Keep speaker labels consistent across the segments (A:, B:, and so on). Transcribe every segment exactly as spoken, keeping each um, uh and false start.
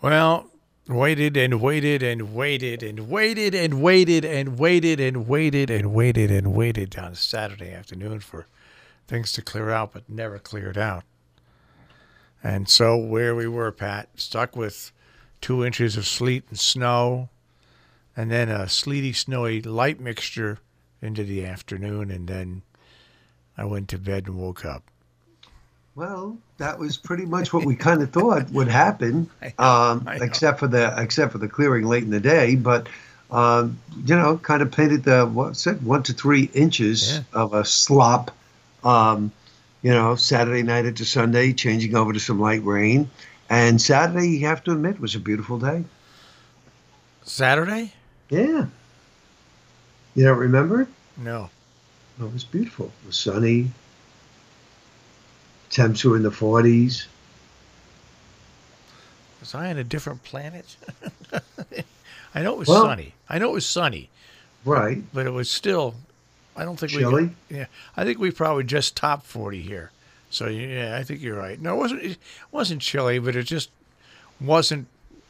A: Well, waited and waited and waited and waited and waited and waited and waited and waited and waited on Saturday afternoon for things to clear out, but never cleared out. And so where we were, Pat, stuck with two inches of sleet and snow, and then a sleety, snowy light mixture into the afternoon, and then I went to bed and woke up.
B: Well, that was pretty much what we kind of thought would happen, um, except for the except for the clearing late in the day. But um, you know, kind of painted the what said one to three inches
A: Yeah.
B: of a slop. Um, you know, Saturday night into Sunday, changing over to some light rain, and Saturday, you have to admit, was a beautiful day.
A: Saturday?
B: Yeah, you don't remember it?
A: No.
B: It was beautiful. It was sunny. Temps were in the forties.
A: Was I on a different planet? I know it was
B: Well-
A: sunny. I know it was sunny,
B: Right.
A: but it was still. I don't think
B: Chilly?
A: we. Yeah, I think we probably just topped forty here. So yeah, I think you're right. No, it wasn't. It wasn't chilly, but it just wasn't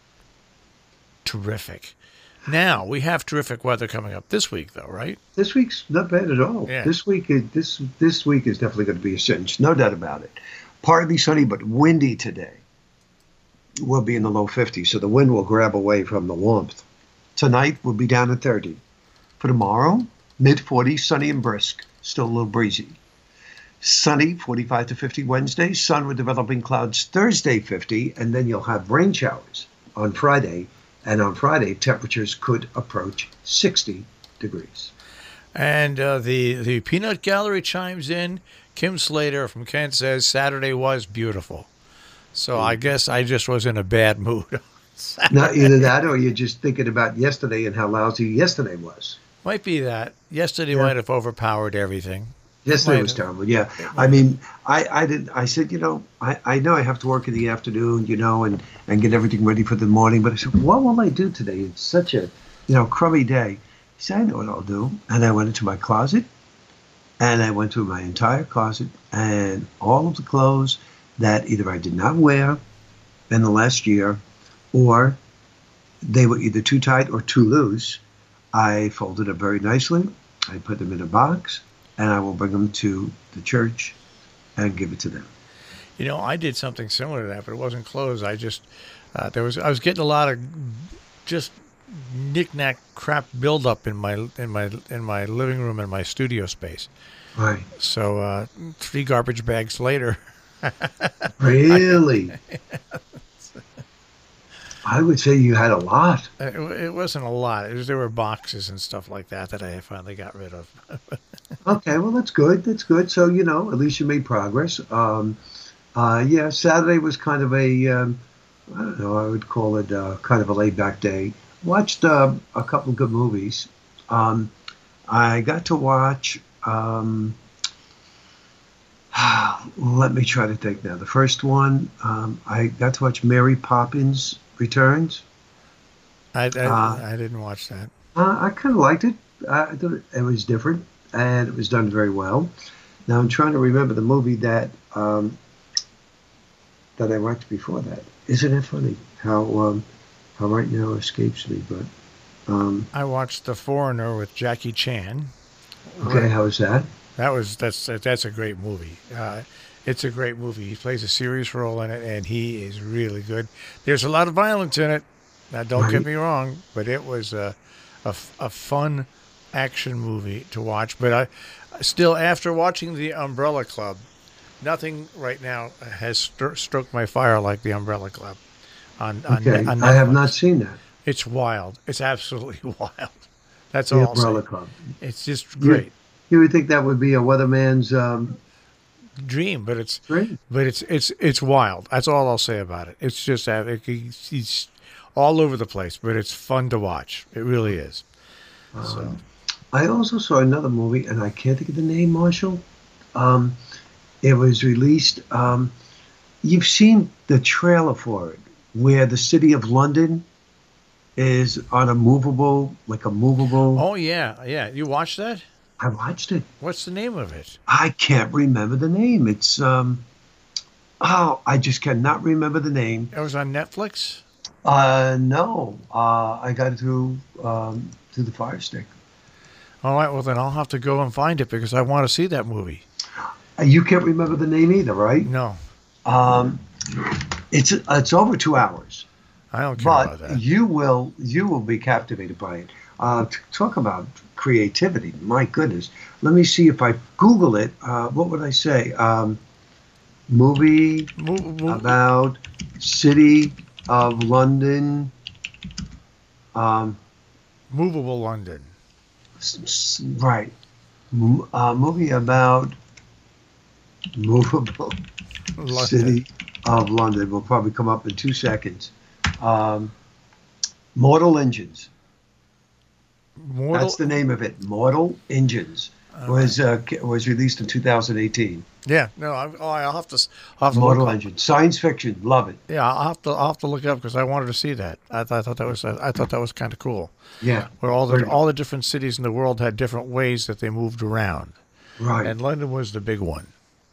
A: terrific. Now we have terrific weather coming up this week, though, right?
B: This week's not bad at all.
A: Yeah.
B: This week is this this week is definitely going to be a cinch, no doubt about it. Partly sunny but windy today. We'll be in the low fifties, so the wind will grab away from the warmth. Tonight we'll be down at thirty. For tomorrow, mid forties, sunny and brisk, still a little breezy. Sunny, forty-five to fifty Wednesday, sun with developing clouds Thursday, fifty, and then you'll have rain showers on Friday. And on Friday, temperatures could approach sixty degrees.
A: And uh, the the peanut gallery chimes in. Kim Slater from Kent says Saturday was beautiful. So I guess I just was in a bad mood.
B: Not either that or you're just thinking about yesterday and how lousy yesterday was.
A: Might be that. Yesterday
B: Yeah.
A: might have overpowered everything.
B: Yesterday
A: Might
B: was
A: have.
B: terrible. Yeah. I mean, I, I didn't, I said, you know, I, I know I have to work in the afternoon, you know, and, and get everything ready for the morning. But I said, what will I do today? It's such a, you know, crummy day. He said, I know what I'll do. And I went into my closet and I went through my entire closet and all of the clothes that either I did not wear in the last year or they were either too tight or too loose. I folded them very nicely. I put them in a box. And I will bring them to the church and give it to them.
A: You know, I did something similar to that, but it wasn't clothes. I just uh, there was I was getting a lot of just knick-knack crap buildup in my in my in my living room and my studio space.
B: Right.
A: So uh, three garbage bags later.
B: Really? I would say you had a lot.
A: It, it wasn't a lot. It was, there were boxes and stuff like that that I finally got rid of.
B: Okay, well, that's good. That's good. So, you know, at least you made progress. Um, uh, yeah, Saturday was kind of a, um, I don't know, I would call it uh, kind of a laid-back day. Watched uh, a couple of good movies. Um, I got to watch, um, let me try to think now. The first one, um, I got to watch Mary Poppins Returns.
A: I, I,
B: Uh,
A: I didn't watch that.
B: Uh, I kind of liked it. I thought it it was different, and it was done very well. Now I'm trying to remember the movie that um, that I watched before that. Isn't it funny how um, how right now escapes me? But um,
A: I watched The Foreigner with Jackie Chan.
B: okay, how is that?
A: That was that's that's a great movie. Uh, it's a great movie. He plays a serious role in it, and he is really good. There's a lot of violence in it. Now, don't
B: Right.
A: get me wrong, but it was a, a, f- a fun action movie to watch. But I still, after watching The Umbrella Club, nothing right now has stro- stroked my fire like The Umbrella Club. On, on,
B: Okay,
A: on
B: I have
A: Netflix.
B: not seen that.
A: It's wild. It's absolutely wild. That's
B: The
A: all. I'll
B: Umbrella
A: say.
B: Club.
A: It's just great.
B: You would think that would be a weatherman's um,
A: Dream, but it's
B: dream.
A: but it's it's it's wild. That's all I'll say about it. It's just uh, it, he's, he's all over the place, but it's fun to watch. It really is. So
B: Um, I also saw another movie, and I can't think of the name, Marshall. Um, it was released. Um, you've seen the trailer for it, where the city of London is on a movable, like a movable.
A: oh yeah, yeah. You watched that?
B: I watched it.
A: What's the name of it?
B: I can't remember the name. It's um, oh, I just cannot remember the name.
A: It was on Netflix.
B: Uh, no, uh, I got it through um, through the Fire Stick.
A: All right, well then I'll have to go and find it because I want to see that movie.
B: Uh, You can't remember the name either, right?
A: No,
B: Um, it's it's over two hours,
A: I don't care
B: but
A: about that.
B: you will you will be captivated by it. Uh, t- talk about creativity. My goodness. Let me see if I Google it. Uh, what would I say? Um, movie
A: Mo- mo-
B: about City of London. Um,
A: movable London.
B: s- s- right. M- uh, movie about movable
A: London.
B: City of London. Will probably come up in two seconds. Um, Mortal Engines.
A: Mortal.
B: That's the name of it. Mortal Engines
A: All
B: was
A: right.
B: uh, ca- was released in two thousand eighteen.
A: Yeah, no, I, oh, I'll have to. s- I'll have to look.
B: Mortal
A: Up.
B: Engines, science fiction. Love it.
A: Yeah, I'll have to. I'll have to look it up because I wanted to see that. I, thought I thought that was. I thought that was kind of cool.
B: Yeah.
A: Where all the
B: Very-
A: all the different cities in the world had different ways that they moved around,
B: Right.
A: and London was the big one.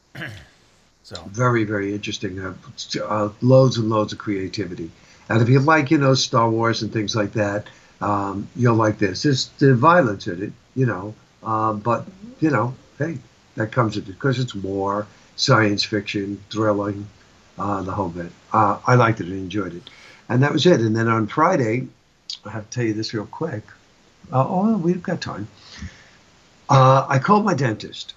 A: So
B: Very, very interesting. Uh, uh, loads and loads of creativity. And if you like, you know, Star Wars and things like that, um, you'll like this. There's the violence in it, you know, uh, but, you know, hey, that comes with it because it's war, science fiction, thrilling, uh, the whole bit. Uh, I liked it and enjoyed it. And that was it. And then on Friday, I have to tell you this real quick. Uh, oh, we've got time. Uh, I called my dentist.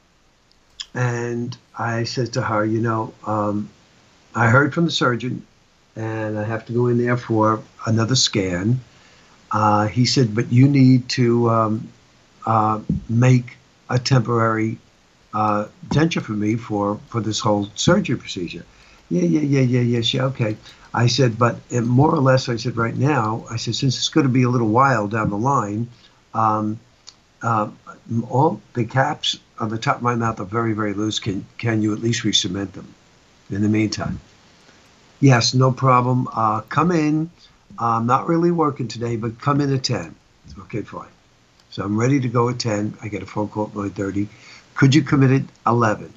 B: And I said to her, you know, um, I heard from the surgeon and I have to go in there for another scan. Uh, he said, but you need to um, uh, make a temporary uh, denture for me for, for this whole surgery procedure. Yeah, yeah, yeah, yeah, yes, yeah, okay. I said, but uh, more or less, I said, right now, I said, since it's going to be a little while down the line, um, uh, all the caps on the top of my mouth are very, very loose. Can can you at least re-cement them in the meantime? Yes, no problem. Uh, come in. I'm not really working today, but come in at ten. Okay, fine. So I'm ready to go at ten. I get a phone call at nine thirty. Could you come in at eleven?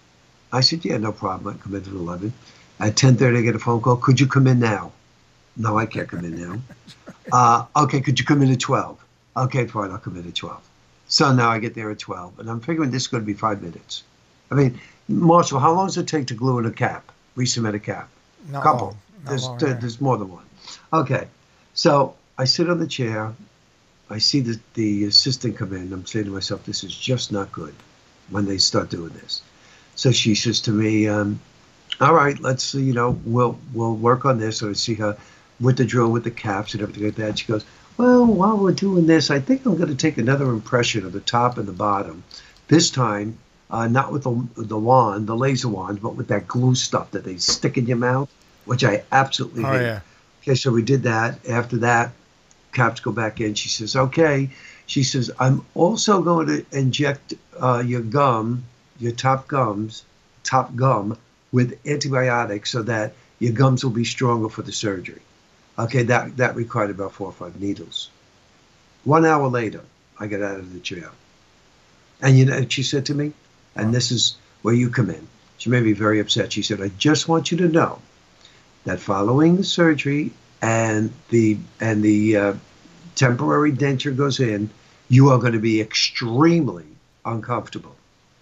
B: I said, yeah, no problem. I come in at eleven. At ten thirty, I get a phone call. Could you come in now? No, I can't come in now. Uh, okay, could you come in at twelve? Okay, fine. I'll come in at twelve. So now I get there at twelve, and I'm figuring this is going to be five minutes. I mean, Marshall, how long does it take to glue in a cap, re-cement a cap?
A: not
B: Couple.
A: long. Not
B: There's
A: long,
B: there-
A: yeah.
B: there's more than one. Okay, so I sit on the chair. I see the the assistant come in. I'm saying to myself, this is just not good when they start doing this. So she says to me, um, "All right, let's you know we'll we'll work on this." So I see her with the drill, with the caps and everything like that. She goes, well, while we're doing this, I think I'm going to take another impression of the top and the bottom. This time, uh, not with the, the wand, the laser wand, but with that glue stuff that they stick in your mouth, which I absolutely
A: Oh
B: hate.
A: yeah.
B: Okay, so we did that. After that, caps go back in. She says, okay. She says, I'm also going to inject uh, your gum, your top gums, top gum, with antibiotics so that your gums will be stronger for the surgery. Okay, that, that required about four or five needles. One hour later, I get out of the chair. And you know, she said to me, and this is where you come in. She made me very upset. She said, I just want you to know that following the surgery and the and the uh, temporary denture goes in, you are going to be extremely uncomfortable.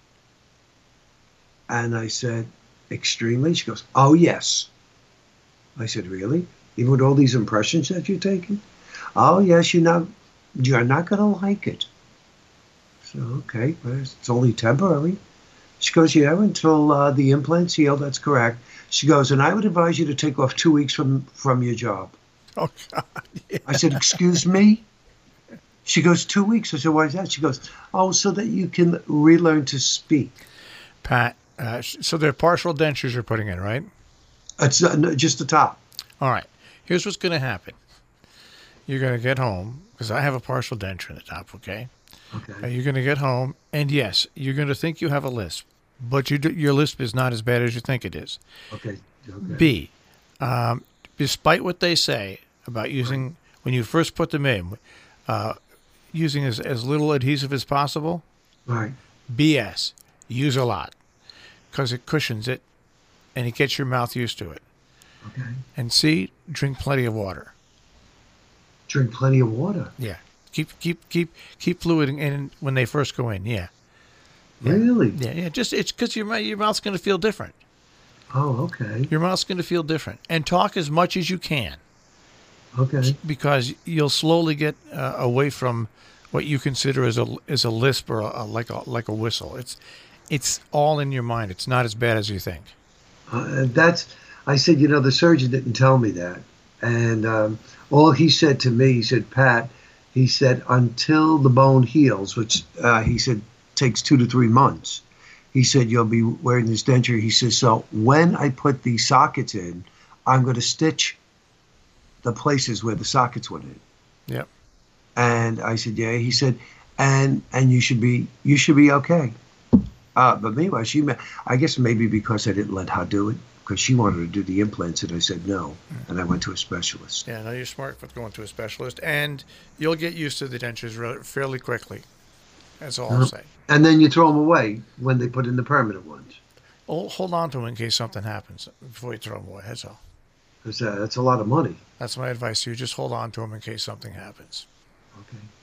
B: And I said, extremely? She goes, oh, yes. I said, really? Even with all these impressions that you're taking? Oh, yes, you're not, you're not going to like it. So, okay, but it's only temporary. She goes, yeah, until uh, the implants heal, that's correct. She goes, and I would advise you to take off two weeks from, from your job.
A: Oh God. Yeah.
B: I said, excuse me? She goes, two weeks. I said, why is that? She goes, oh, so that you can relearn to speak.
A: Pat. Uh, sh- so they're partial dentures you're putting in, right?
B: It's uh, no, just the top.
A: All right. Here's what's going to happen. You're going to get home because I have a partial denture in the top. Okay.
B: Okay.
A: Uh, you're going to get home, and yes, you're going to think you have a lisp, but you do, your lisp is not as bad as you think it is.
B: Okay. Okay.
A: B, um, despite what they say about using, when you first put them in, uh, using as, as little adhesive as possible,
B: Right.
A: B S. Use a lot because it cushions it and it gets your mouth used to it.
B: Okay.
A: And C, drink plenty of water.
B: Drink plenty of water.
A: Yeah. Keep keep keep keep fluid in when they first go in. Yeah. Yeah.
B: Really?
A: Yeah, yeah. Just it's because your mou- your mouth's going to feel different.
B: Oh, okay.
A: Your mouth's going to feel different, and talk as much as you can
B: Okay.
A: because you'll slowly get uh, away from what you consider as a as a lisp or a, a, like a like a whistle. It's it's all in your mind. It's not as bad as you think.
B: Uh, that's. I said, you know, the surgeon didn't tell me that, and um, all he said to me, he said, Pat, he said, until the bone heals, which uh, he said takes two to three months. He said, you'll be wearing this denture. He says, so when I put these sockets in, I'm going to stitch the places where the sockets went in.
A: Yep.
B: And I said, yeah. He said, and and you should be you should be okay. Uh, but meanwhile, she, I guess maybe because I didn't let her do it, because she wanted to do the implants, and I said no, and I went to a specialist.
A: Yeah, no, you're smart for going to a specialist, and you'll get used to the dentures re- fairly quickly. That's all I'll say.
B: And then you throw them away when they put in the permanent ones.
A: Oh, hold on to them in case something happens before you throw them away. That's all.
B: Because uh, that's a lot of money.
A: That's my advice to you. Just hold on to them in case something happens.
B: Okay.